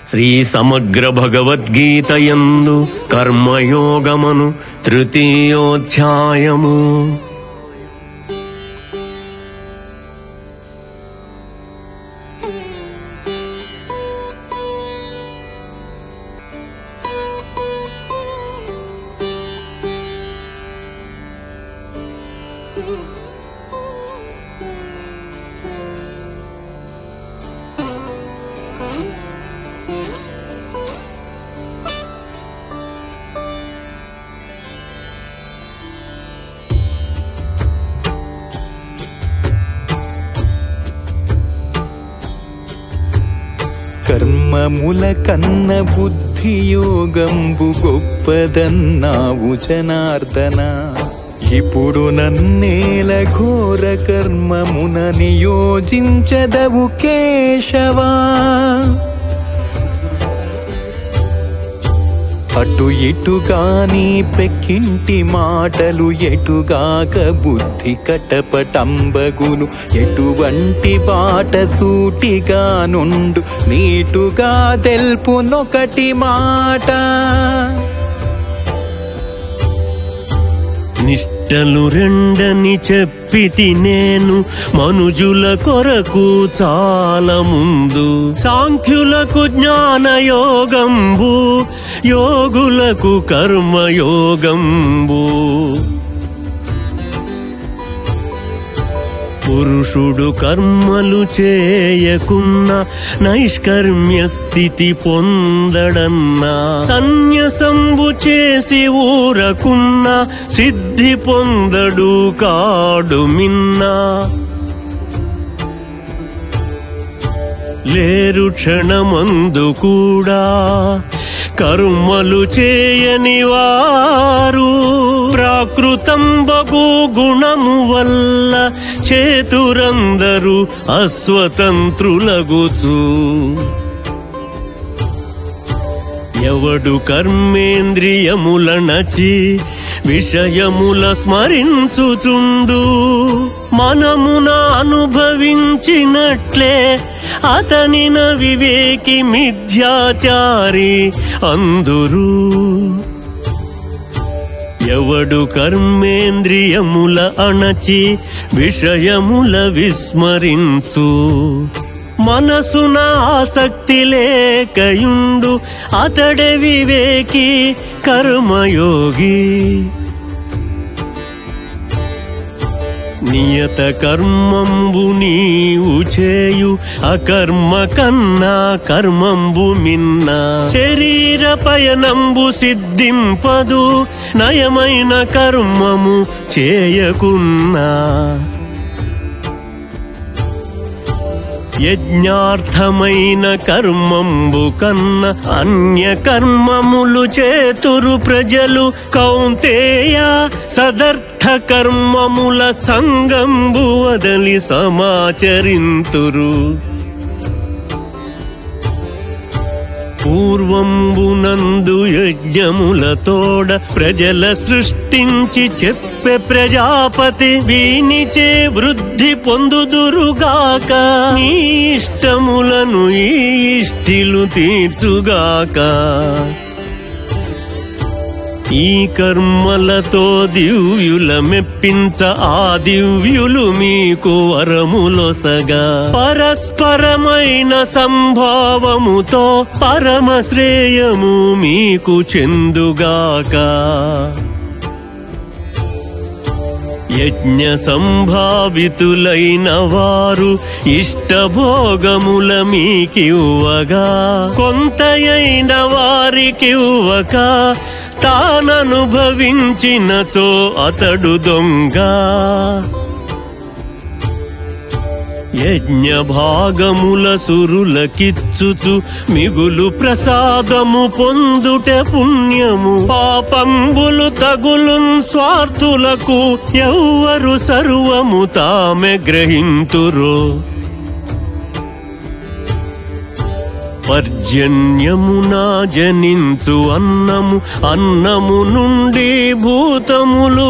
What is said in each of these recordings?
శ్రీ సమగ్ర భగవద్గీతయందు కర్మయోగమను తృతీయోధ్యాయము. కర్మముల కన్న బుద్ధియోగంబు గొప్పదన్నావు జనార్దన. ఇప్పుడు నన్నేల ఘోర కర్మమున నియోజించదవు కేశవా. అటు ఇటుగాని పెక్కింటి మాటలు ఎటుగాక బుద్ధి కటపటంబగును. ఎటువంటి బాట సూటిగా నుండు నీటుగా తెల్పునొకటి మాట. నిష్టలు రెండని చెప్పితి నేను మనుజుల కొరకు చాలా ముందు. సాంఖ్యులకు జ్ఞానయోగంబు, యోగులకు కర్మయోగంబు. పురుషుడు కర్మలు చేయకున్నా నైష్కర్మ్య స్థితి పొందడన్నా. సన్యసంబు చేసి ఊరకున్నా సిద్ధి పొందడు కాడు మిన్నా. లేరు క్షణమందు కూడా కర్మలు చేయని వారు. ప్రాకృతంబగు గుణము వల్ల చేతురందరూ అస్వతంత్రులగుచు. ఎవడు కర్మేంద్రియములనచి విషయముల స్మరించుచుండు మనమున అనుభవించినట్లే అతనిన వివేకి మిథ్యాచారి అందురు. ఎవడు కర్మేంద్రియముల అణచి విషయముల విస్మరించు మనసున ఆసక్తి లేకయుండు అతడే వివేకి కర్మయోగి. నియత కర్మంబు నీవు చేయు అకర్మ కన్నా కర్మంబు మిన్నా. శరీర పయనంబు సిద్ధింపదు నయమైన కర్మము చేయకున్నా. యజ్ఞార్థమైన కర్మంబు కన్న అన్య కర్మములు చేతురు ప్రజలు కౌంతేయ. సదర్థ కర్మముల సంగంబు వదలి సమాచరింతురు. పూర్వంబునందు యజ్ఞములతోడ ప్రజల సృష్టించి చెప్పే ప్రజాపతి వీనిచే వృద్ధి పొందుదురుగాక. నీ ఇష్టములను ఈ ఇష్టిలు తీర్చుగాక. ఈ కర్మలతో దివ్యుల మెప్పించ ఆ దివ్యులు మీకు వరములొసగా. పరస్పరమైన సంభావముతో పరమ శ్రేయము మీకు చెందుగాక. యజ్ఞ సంభావితులైన వారు ఇష్టభోగముల మీకివ్వగా కొంతయైన వారికివ్వక తాననుభవించినచో అతడు దొంగ. యజ్ఞ భాగముల సురులకిచ్చుచు మిగులు ప్రసాదము పొందుట పుణ్యము. పాపంబులు తగులున్ స్వార్థులకు ఎవ్వరు సర్వము తామె గ్రహింతురో. పర్జన్యమునా జనించు అన్నము అన్నము నుండి భూతములు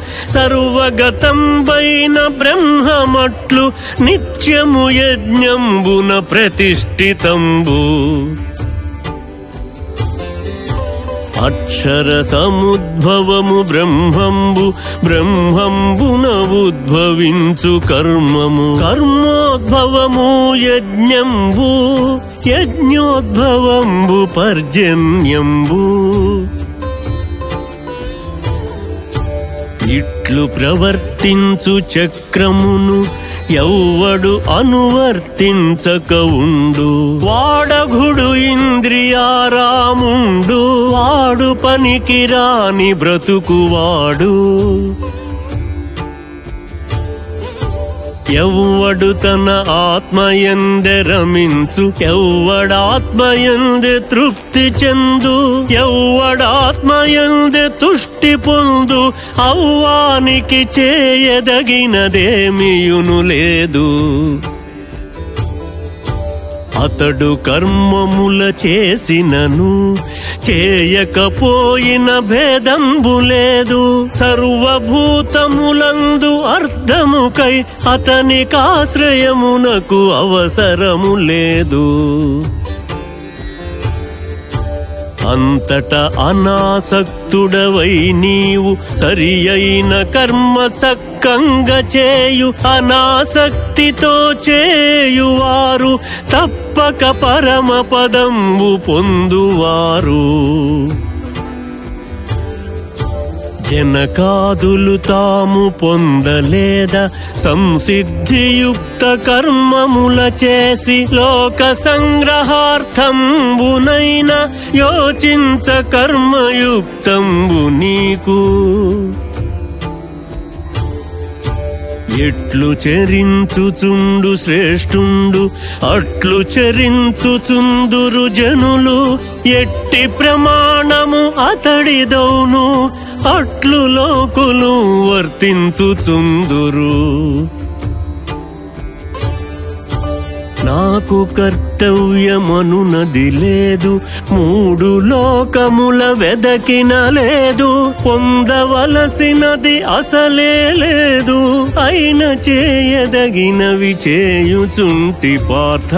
సర్వగతంబైన బ్రహ్మమట్లు నిత్యము యజ్ఞంబున ప్రతిష్ఠితంబు. అక్షర సముద్భవము బ్రహ్మంబు, బ్రహ్మంబున ఉద్భవించు కర్మము, కర్మోద్భవము యజ్ఞంబు, యజ్ఞోద్భవంబు పర్జన్యంబు. ఇట్లు ప్రవర్తించు చక్రమును ఎవ్వడు అనువర్తించక ఉండు. వాడగుడు ఇంద్రియారాముండు, వాడు పనికిరాని బ్రతుకువాడు. ఎవ్వడు తన ఆత్మయందే రమించు, ఎవ్వడాత్మయందే తృప్తి చెందు, ఎవ్వడాత్మయందే తుష్టి పొందు. అవ్వానికి చేయదగినదేమియును లేదు. అతడు కర్మముల చేసినను చేయకపోయిన భేదంబు లేదు. సర్వభూతములందు అర్థముకై అతనికాశ్రయమునకు అవసరము లేదు. అంతట అనాసక్తుడవై నీవు సరి అయిన కర్మ చక్కంగా చేయు. అనాసక్తితో చేయువారు తప్పక పరమ పదంబు పొందువారు. జనకాదులు తాము పొందలేదా సంసిద్ధియుక్త కర్మముల చేసి, లోక సంగ్రహార్థంబునైన యోచించ కర్మయుక్తంబు నీకు. ఎట్లు చరించుచుండు శ్రేష్ఠుండు అట్లు చరించుచుందురు జనులు. ఎట్టి ప్రమాణము అతడిదౌను అట్లు లోకులు వర్తించుచుందురు. నాకు కర్తవ్యమనునది లేదు, మూడు లోకముల వెదకిన లేదు. పొందవలసినది అసలే లేదు, అయిన చేయదగినవి చేయుచుంటి పార్థ.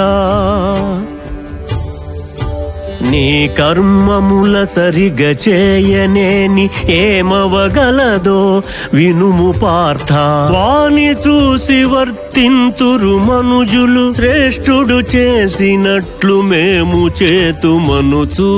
నీ కర్మముల సరిగా చేయనేని ఏమవగలదో వినుము పార్థ. వాని చూసి వర్తింతురు మనుజులు, శ్రేష్ఠుడు చేసినట్లు మేము చేతుమనుచు.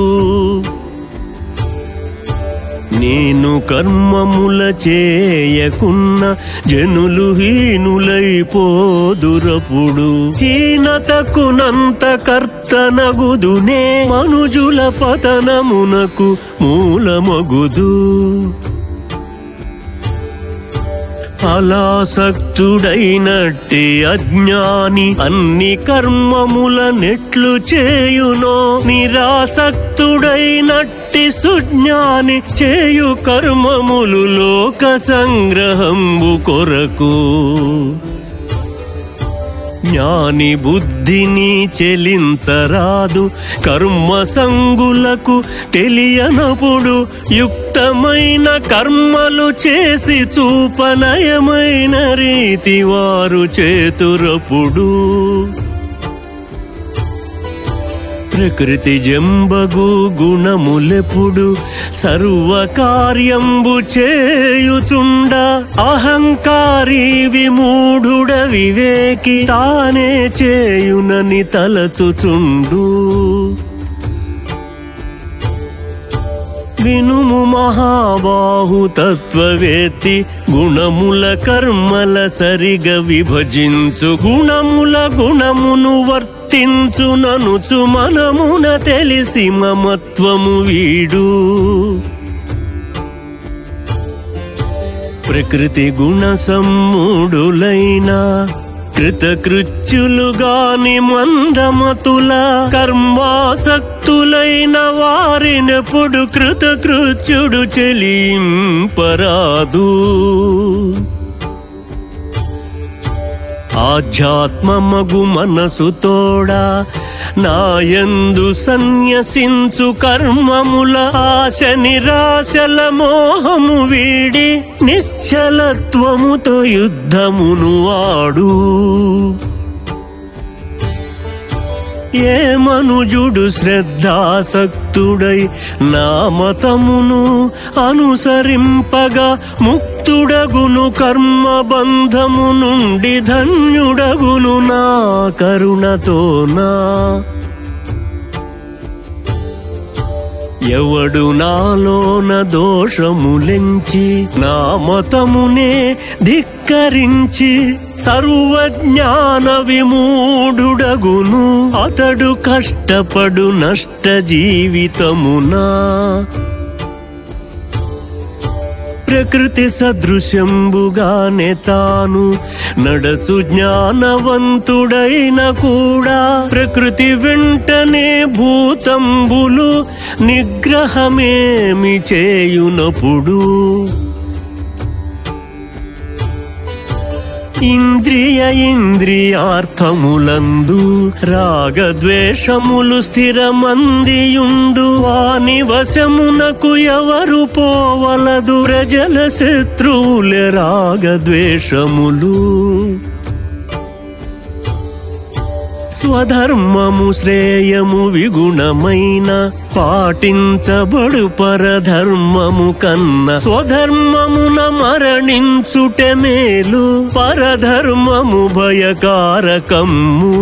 నేను కర్మముల చేయకున్న జనులు హీనులైపోదురపుడు. హీనతకునంత కర్తనగుదునే మనుజుల పతనమునకు మూలమగుదు. ఫలాసక్తుడైనట్టి అజ్ఞాని అన్ని కర్మముల నెట్లు చేయునో, నిరాసక్తుడైనట్టి సుజ్ఞాని చేయు కర్మములు లోక సంగ్రహంబు కొరకు. జ్ఞాని బుద్ధిని చెలించరాదు కర్మ సంగులకు తెలియనప్పుడు. యుక్తమైన కర్మలు చేసి చూపనయమైన రీతి వారు చేతురపుడు. ప్రకృతి జంబగు గుణములెప్పుడు సర్వకార్యంబు చేయుచుండ. అహంకారి విమూఢుడ వివేకి తానే చేయునని తలచుచుండు. వినుము మహాబాహు తత్వవేత్తి, గుణముల కర్మల సరిగా విభజించు. గుణముల గుణమును వర్తించుననుచు మనమున తెలిసి మమత్వము వీడు. ప్రకృతి గుణ సమ్ముడులైన కృతకృత్యులు గాని మందమతుల, కర్మాసక్తులైన వారినెప్పుడు కృతకృత్యుడు చెలింపరాదు. ఆధ్యాత్మమగు మనసు తోడా నాయందు సన్యసించు కర్మముల ఆశ నిరాశల మోహము వీడి, నిశ్చలత్వముతో యుద్ధమును ఆడు. ఏ మనుజుడు శ్రద్ధాసక్తుడై నా మతమును అనుసరింపగా ముక్తుడగును కర్మబంధము నుండి ధన్యుడగును నా కరుణతోనా. ఎవడు నాలోన దోషములెంచి నా మతమునే ధిక్కరించి సర్వజ్ఞాన విమూఢుడగును అతడు కష్టపడు నష్ట జీవితమునా. ప్రకృతి సదృశంబుగానే తాను నడచు జ్ఞానవంతుడైన కూడా ప్రకృతి వెంటనే భూతంబులు నిగ్రహమేమి చేయునప్పుడు. ఇంద్రియార్థములందు రాగద్వేషములు స్థిరమందియుండు వాని వశమునకు ఎవరు పోవలదు. ప్రజల శత్రువులే రాగద్వేషములు. స్వధర్మము శ్రేయము విగుణమైన పాటించబడు పరధర్మము కన్నా స్వధర్మమున మరణించుటే మేలు. పరధర్మము భయకారకము.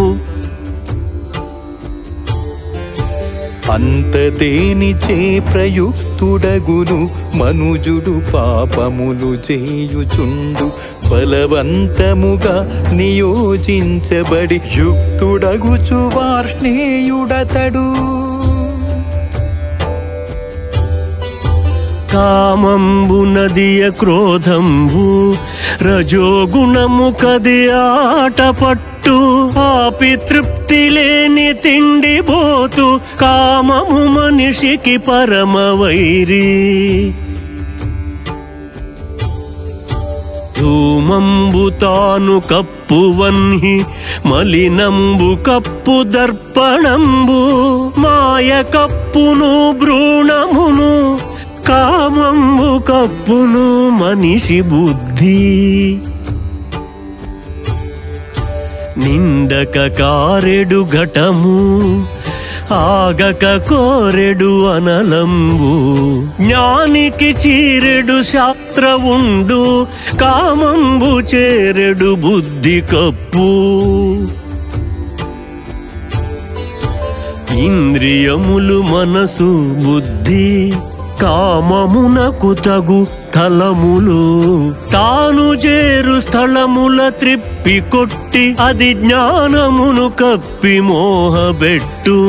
అంతదేనిచే ప్రయుక్తుడగును మనుజుడు పాపములు చేయుచుండు బలవంతముగా నియోజించబడి యుక్తుడగుచు వార్ష్ణేయుడతడు. కామంబు నదియ క్రోధంబు రజోగుణము కది ఆటపట్టు ఆపి తృప్తి లేని తిండి బోతు కామము మనిషికి పరమవైరి. ధూమంబు తాను కప్పువన్హి మలినంబు కప్పు దర్పణంబు మాయ కప్పును భ్రూణమును కామంబు కప్పును మనిషి బుద్ధి. నిందక కారెడు ఘటము ఆగక కోరెడు అనలంబు జ్ఞానికి చీరెడు శాస్త్రవుండు కామంబు చేరెడు బుద్ధి కప్పు. ఇంద్రియములు మనసు బుద్ధి కామమునకు తగు స్థలములు తాను చేరు స్థలముల త్రిప్పి కొట్టి అది జ్ఞానమును కప్పి మోహబెట్టు.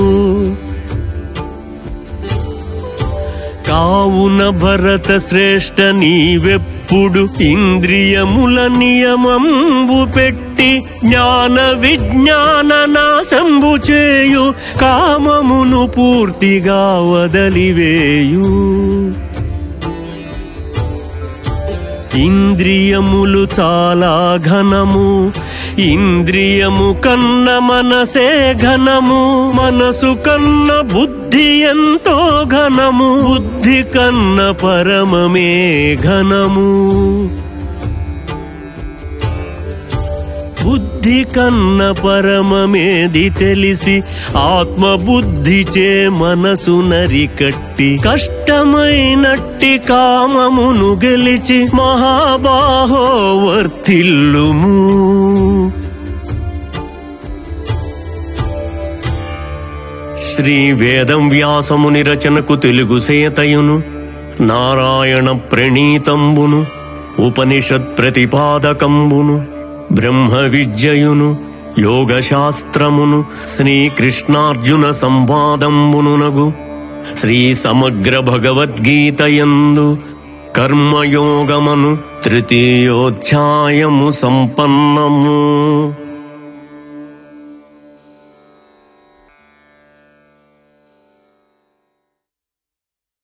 కావున భరత శ్రేష్ఠ నీవెప్పుడు ఇంద్రియముల నియమంబు పెట్టి జ్ఞాన విజ్ఞాన నాశంబు చేయు కామమును పూర్తిగా వదలివేయు. ఇంద్రియములు చాలా ఘనము ఇంద్రియము కన్న మనసే ఘనము మనసు కన్న బుద్ధి ఎంతో ఘనము బుద్ధి కన్న పరమమే ఘనము. బుద్ధి కన్న పరమమేది తెలిసి ఆత్మబుద్ధిచే మనసు నరికట్టి కష్టమైనట్టి కామమును గెలిచి మహాబాహో వర్తిల్లుము. శ్రీ వేదం వ్యాసముని రచనకు తెలుగు సేతయును నారాయణ ప్రణీతంబును ఉపనిషత్ ప్రతిపాదకంబును బ్రహ్మ విద్యయును యోగశాస్త్రమును శ్రీకృష్ణార్జున సంవాదంబునునగు శ్రీ సమగ్ర భగవద్గీతయందు కర్మయోగమను తృతీయోధ్యాయము సంపన్నము.